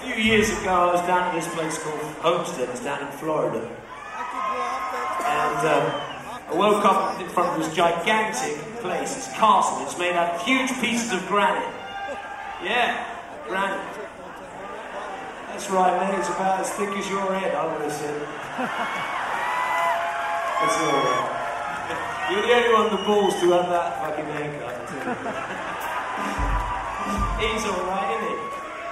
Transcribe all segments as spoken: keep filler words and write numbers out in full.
few years ago, I was down at this place called Homestead. It's down in Florida. And um, I woke up in front of this gigantic place, this castle. It's made out of huge pieces of granite. Yeah, granite. That's right, mate. It's about as thick as your head, I would have said. That's all right. You're the only one with the balls to have that fucking haircut. He's all right, isn't he?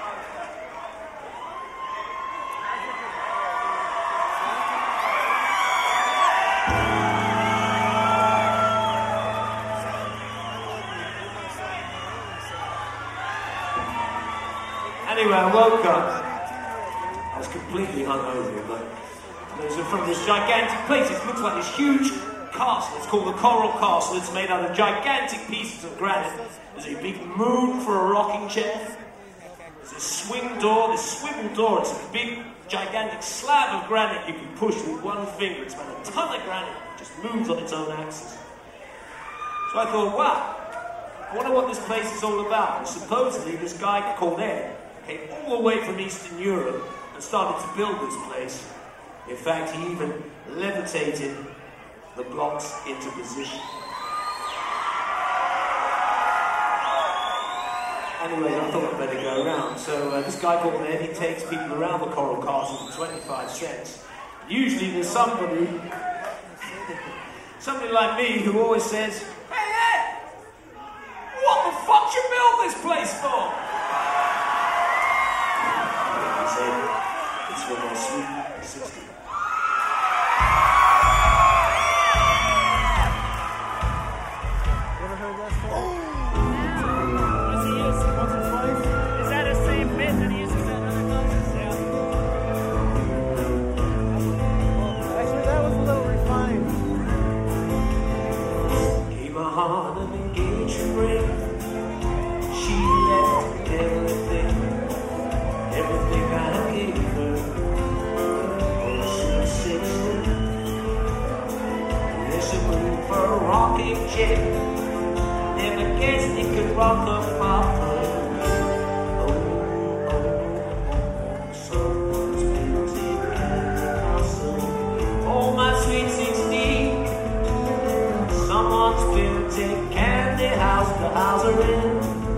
Anyway, I woke up. I was completely hungover, but it was from this gigantic place. It looks like this huge castle. It's called the Coral Castle. It's made out of gigantic pieces of granite. There's a big moon for a rocking chair. There's a swing door, this swivel door. It's a big, gigantic slab of granite you can push with one finger. It's about a ton of granite. It just moves on its own axis. So I thought, wow, I wonder what this place is all about. And supposedly this guy called Ed came all the way from Eastern Europe and started to build this place. In fact, he even levitated the blocks into position. Anyway, I thought I'd better go around. So uh, this guy called Ed, he takes people around the Coral Castle for twenty-five cents. Usually there's somebody, somebody like me who always says, "Hey Ed, what the fuck you build this place for?" I said, "It's for my sweet sister." Never guessed it could rock up my world. Oh, oh, someone's building Candy Castle. Oh, my sweet sixteen. Someone's building Candy House, the house are in.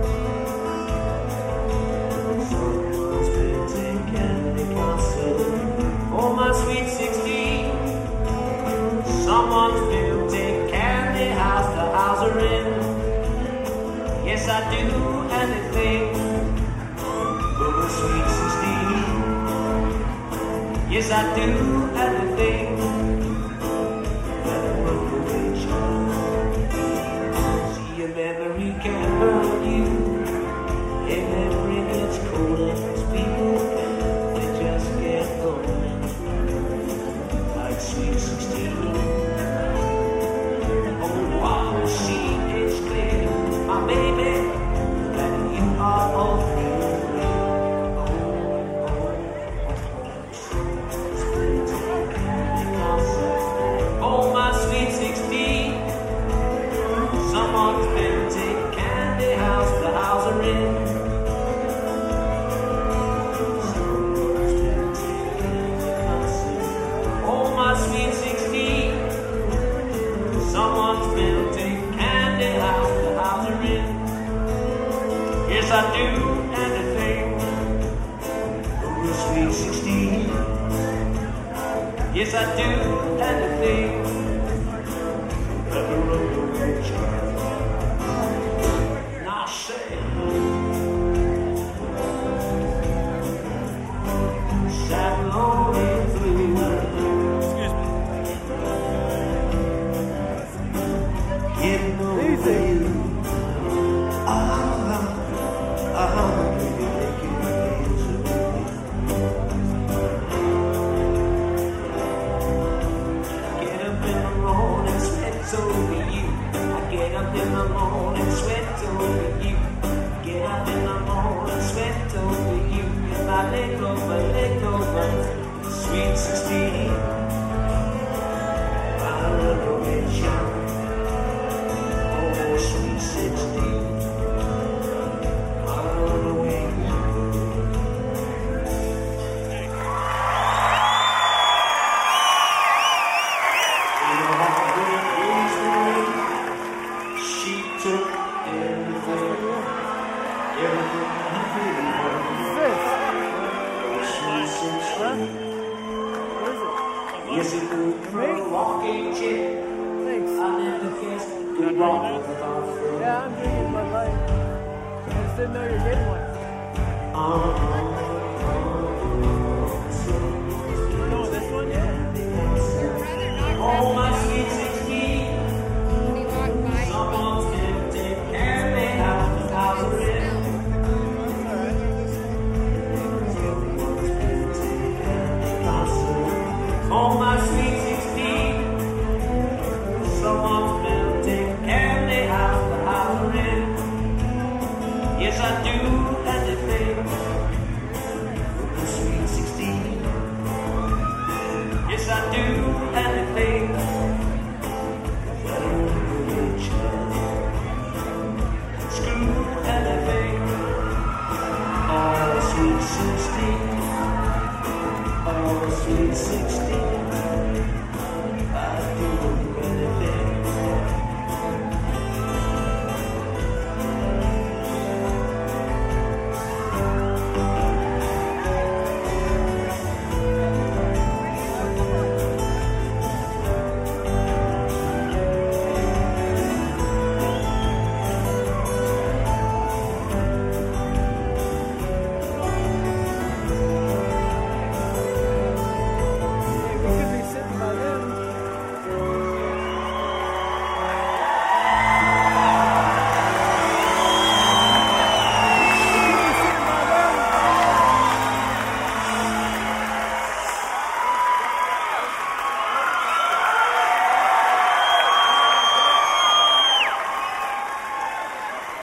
Someone's building Candy Castle. Oh, my sweet sixteen. Someone's building Candy House, the house are in. Yes, I do anything for the sweet sixteen. Yes, I do anything that a runaway child. See, a memory can burn you. A memory gets cold and people they just get going like sweet sixteen. See, it's clear, my baby, that you are all free. Oh, my sweet sixteen. Someone's been taking Candy House, the house are in. Someone's been taking Oh, my sweet sixteen. Someone's building Candy House, the house are in. Yes, I do anything for the sweet sixteen. Yes, I do anything for the runaway child. And I say, sad lonely through. Getting over you. Ah, ah, baby, make it easy. Get up in the morning, sweat over you. I get up in the morning, sweat over you. Get up in the morning, sweat over you. And I let over, let over, sweet sixteen. I run away, child. Sweet sixteen, I run away. rock with the bathroom. Yeah, I'm drinking Bud Light. I just didn't know you were getting one. Uh-huh. You know this one yet? Oh, my sweet sixteen. Someone's been taking care of me out the house of it. Oh, my sweet sixteen. Someone's been taking care of me out the house of it. Yes, I do anything with the sweet sixteen. Yes, I do anything that a rich man. Screw anything. Oh, sweet sixteen. Oh, sweet sixteen.